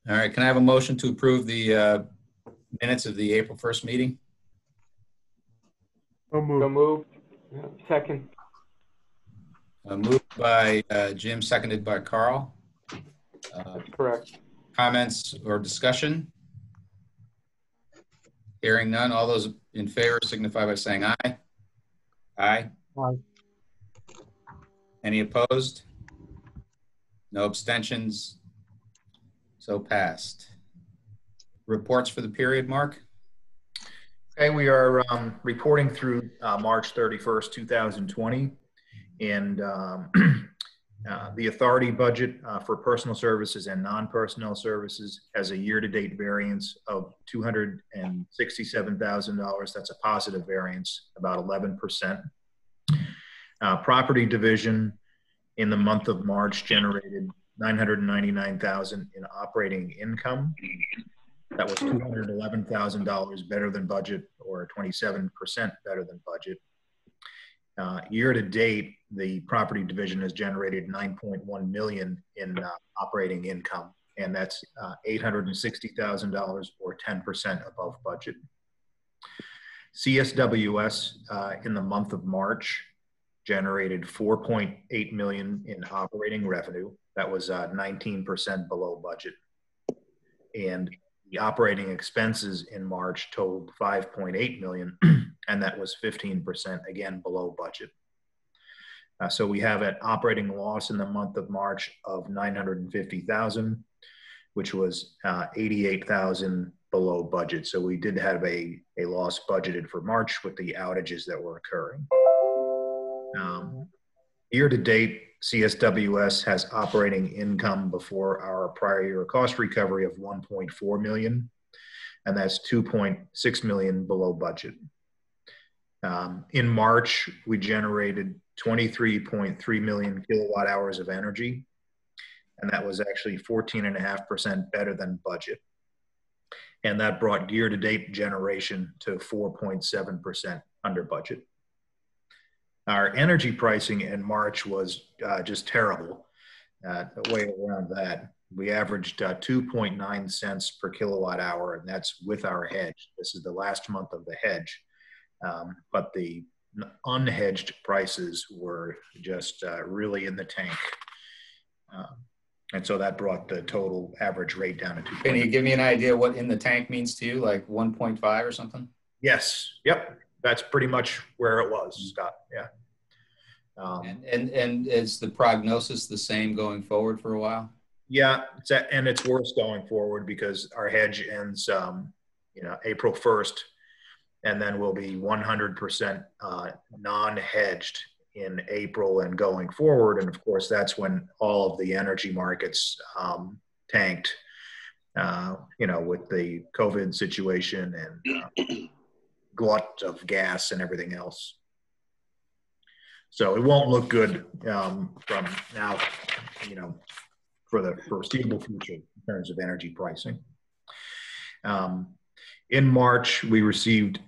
All right, can I have a motion to approve the minutes of the April 1st meeting? So So moved. moved. Second. Moved by Jim, seconded by Carl. That's correct. Comments or discussion? Hearing none, all those in favor signify by saying aye. Aye. Aye. Any opposed? No abstentions? So passed. Reports for the period, Mark? Okay, we are reporting through March 31st, 2020, and the authority budget for personal services and non-personnel services has a year-to-date variance of $267,000. That's a positive variance, about 11%. Property division in the month of March generated $999,000 in operating income. That was $211,000 better than budget, or 27% better than budget. Year to date, the property division has generated $9.1 million in operating income, and that's $860,000 or 10% above budget. CSWS in the month of March generated $4.8 million in operating revenue. That was 19% below budget. And the operating expenses in March totaled $5.8 million, and that was 15%, again, below budget. So we have an operating loss in the month of March of $950,000, which was $88,000 below budget. So we did have a loss budgeted for March with the outages that were occurring. Year to date, CSWS has operating income before our prior year cost recovery of $1.4 million, and that's $2.6 million below budget. In March, we generated 23.3 million kilowatt hours of energy, and that was actually 14.5% better than budget. And that brought year-to-date generation to 4.7% under budget. Our energy pricing in March was just terrible. The way around that, we averaged 2.9 cents per kilowatt hour, and that's with our hedge. This is the last month of the hedge. But the unhedged prices were just really in the tank. And so that brought the total average rate down to 2. Can you give me an idea what in the tank means to you, like 1.5 or something? Yes. Yep. That's pretty much where it was, Scott. Yeah. And is the prognosis the same going forward for a while? Yeah, and it's worse going forward because our hedge ends, April 1st, and then we'll be 100% non-hedged in April and going forward. And of course, that's when all of the energy markets tanked, with the COVID situation and glut of gas and everything else. So it won't look good from now, for the foreseeable future in terms of energy pricing. In March, we received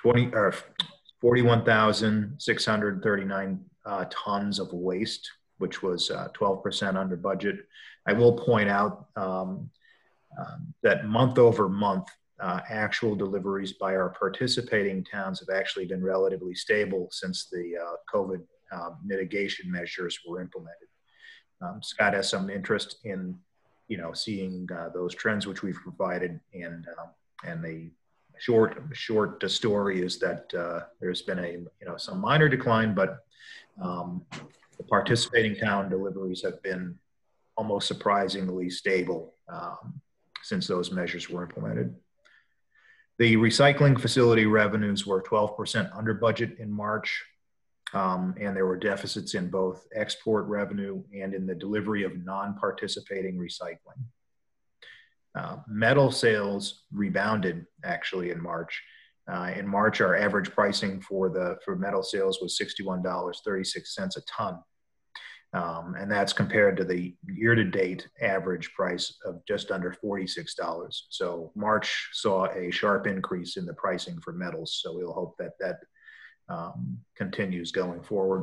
41,639 tons of waste, which was 12% under budget. I will point out that month over month, actual deliveries by our participating towns have actually been relatively stable since the COVID mitigation measures were implemented. Scott has some interest in, seeing those trends which we've provided, and the short story is that there's been some minor decline, but the participating town deliveries have been almost surprisingly stable since those measures were implemented. The recycling facility revenues were 12% under budget in March, and there were deficits in both export revenue and in the delivery of non-participating recycling. Metal sales rebounded actually in March. In March, our average pricing for metal sales was $61.36 a ton. And that's compared to the year-to-date average price of just under $46. So March saw a sharp increase in the pricing for metals. So we'll hope that continues going forward.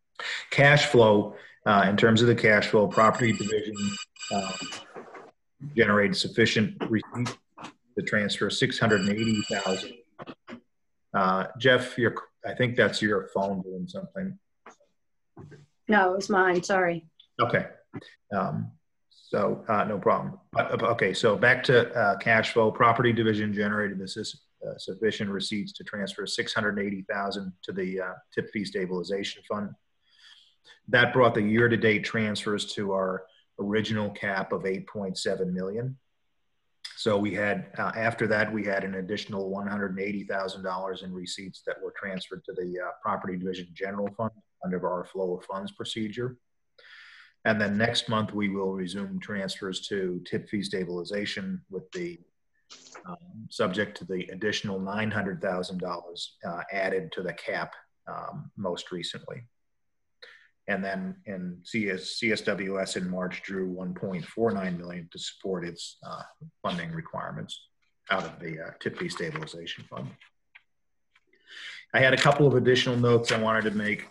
Cash flow, in terms of the cash flow, property division generated sufficient receipt to transfer 680,000. Jeff, I think that's your phone doing something. No, it was mine. Sorry. Okay. No problem. Okay, so back to cash flow. Property division generated sufficient receipts to transfer 680,000 to the tip fee stabilization fund. That brought the year-to-date transfers to our original cap of 8.7 million. So we had, after that, we had an additional $180,000 in receipts that were transferred to the property division general fund under our flow of funds procedure. And then next month, we will resume transfers to tip fee stabilization with the subject to the additional $900,000 added to the cap most recently. And then in CSWS in March drew 1.49 million to support its funding requirements out of the tip fee stabilization fund. I had a couple of additional notes I wanted to make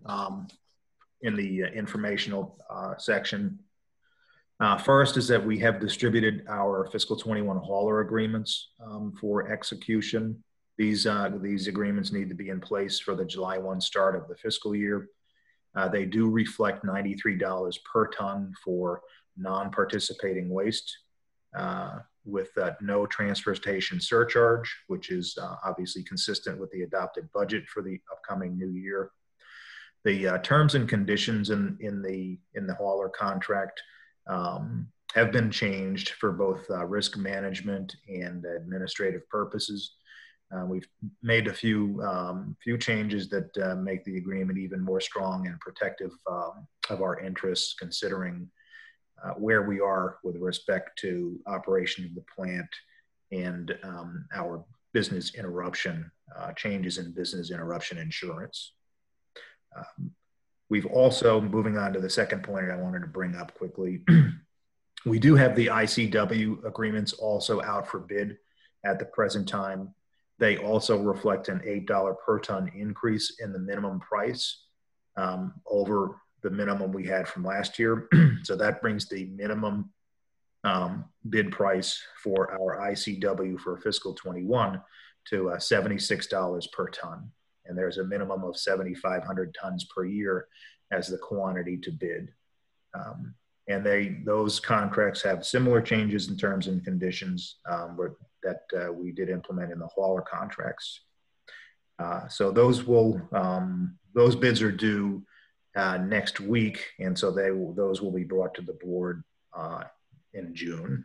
in the informational section. First is that we have distributed our fiscal 21 hauler agreements for execution. These agreements need to be in place for the July 1 start of the fiscal year. They do reflect $93 per ton for non-participating waste with no transfer station surcharge, which is obviously consistent with the adopted budget for the upcoming new year. The terms and conditions in the hauler contract have been changed for both risk management and administrative purposes. We've made a few changes that make the agreement even more strong and protective of our interests, considering where we are with respect to operation of the plant and our business interruption, changes in business interruption insurance. We've also, moving on to the second point I wanted to bring up quickly, we do have the ICW agreements also out for bid at the present time. They also reflect an $8 per ton increase in the minimum price over the minimum we had from last year. So that brings the minimum bid price for our ICW for fiscal 21 to $76 per ton. And there's a minimum of 7,500 tons per year as the quantity to bid. And those contracts have similar changes in terms and conditions that we did implement in the hauler contracts. So those bids are due next week, and so those will be brought to the board in June.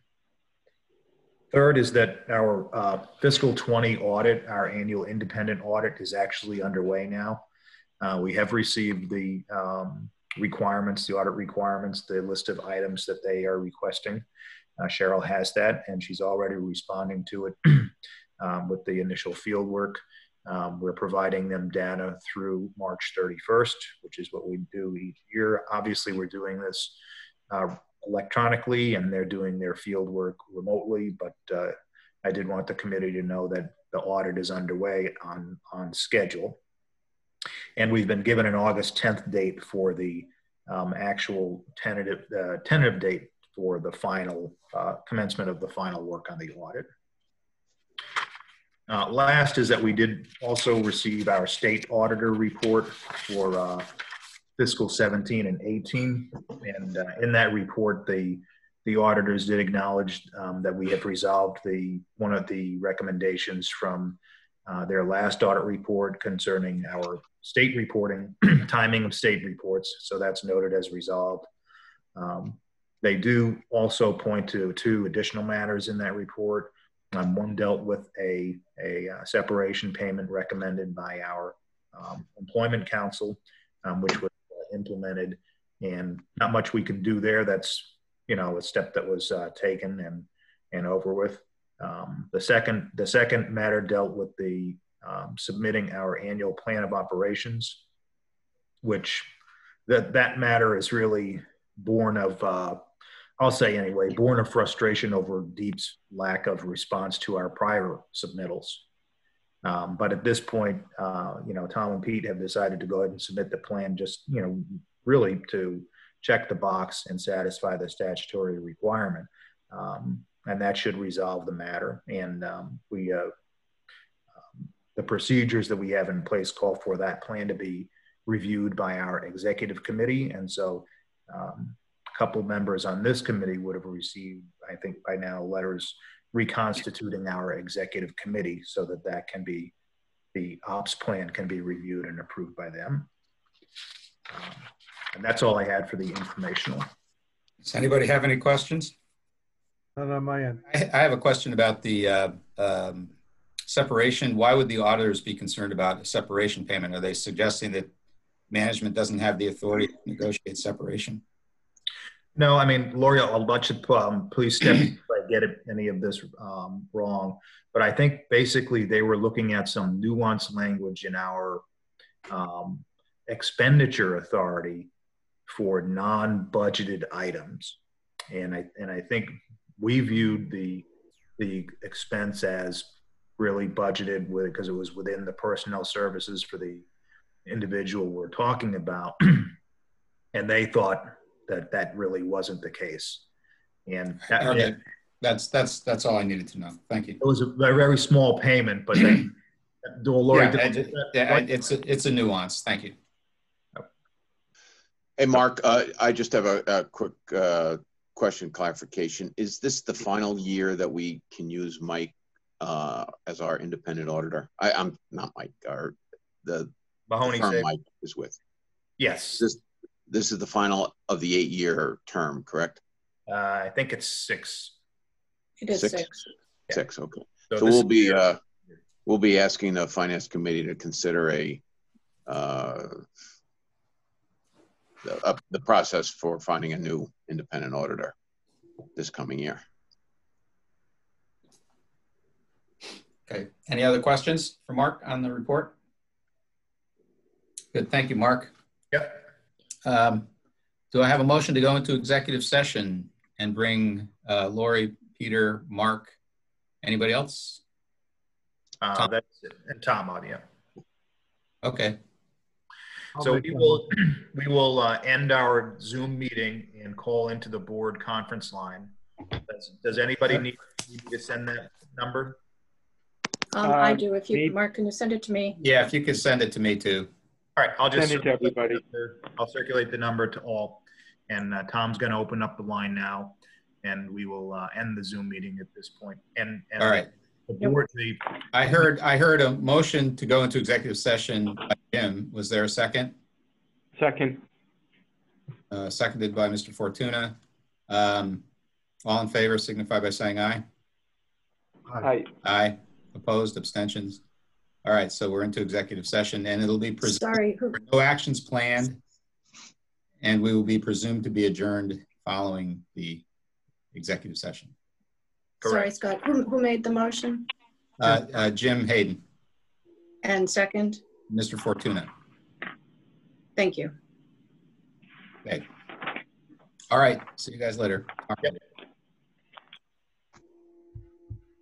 Third is that our fiscal 20 audit, our annual independent audit, is actually underway now. We have received the requirements, the audit requirements, the list of items that they are requesting. Cheryl has that, and she's already responding to it with the initial field work. We're providing them data through March 31st, which is what we do each year. Obviously, we're doing this electronically, and they're doing their field work remotely, but I did want the committee to know that the audit is underway on schedule. And we've been given an August 10th date for the actual tentative date for the final commencement of the final work on the audit. Last is that we did also receive our state auditor report for fiscal 17 and 18. And in that report, the auditors did acknowledge that we have resolved one of the recommendations from their last audit report concerning our state reporting, timing of state reports. So that's noted as resolved. They do also point to 2 additional matters in that report. One dealt with a separation payment recommended by our employment council, which was implemented, and not much we can do there. That's, a step that was taken and over with. The second matter dealt with the submitting our annual plan of operations, which that matter is really born of, I'll say anyway, born of frustration over DEEP's lack of response to our prior submittals. But at this point, Tom and Pete have decided to go ahead and submit the plan just, really to check the box and satisfy the statutory requirement. And that should resolve the matter. And the procedures that we have in place call for that plan to be reviewed by our executive committee. And so a couple members on this committee would have received, I think by now, letters reconstituting our executive committee so that that can be, the ops plan can be reviewed and approved by them. And that's all I had for the informational. Does anybody have any questions? Not on my end. I have a question about the separation. Why would the auditors be concerned about a separation payment? Are they suggesting that management doesn't have the authority to negotiate separation? No, I mean, Lori, I'll let you please step if I get any of this wrong. But I think basically they were looking at some nuanced language in our expenditure authority for non-budgeted items. And I think we viewed the expense as really budgeted with, because it was within the personnel services for the individual we're talking about. And they thought that that really wasn't the case. And that, okay. That's all I needed to know. Thank you. it was a very small payment, but they, Lori, it's a nuance. Thank you. Hey, Mark, I just have a quick question, clarification. Is this the final year that we can use Mike as our independent auditor? I'm not Mike, the Mahoney firm said, Mike is with. yes. This is the final of the 8-year term, correct? I think it's 6. It is 6. 6, okay. So So we'll be asking the finance committee to consider the process for finding a new independent auditor this coming year. Okay. Any other questions for Mark on the report? Good. Thank you, Mark. Yep. Do I have a motion to go into executive session and bring Lori, Peter, Mark, anybody else? That's it. And Tom on, yeah. Okay. So we will end our Zoom meeting and call into the board conference line. Does anybody need me to send that number? I do. If you, Mark, can you send it to me? Yeah, if you could send it to me too. All right, I'll just Send it to everybody. I'll circulate the number to all, and Tom's going to open up the line now, and we will end the Zoom meeting at this point. And All right. the board, I heard a motion to go into executive session by Jim. Was there a second? Second. Seconded by Mr. Fortuna. All in favor signify by saying aye. Aye. Aye. Opposed? Abstentions? All right, so we're into executive session, and it'll be presumed Sorry. no actions planned, and we will be presumed to be adjourned following the executive session. Sorry, Scott. Who made the motion? Jim Hayden. And second? Mr. Fortuna. Thank you. Okay. All right, see you guys later. Yep.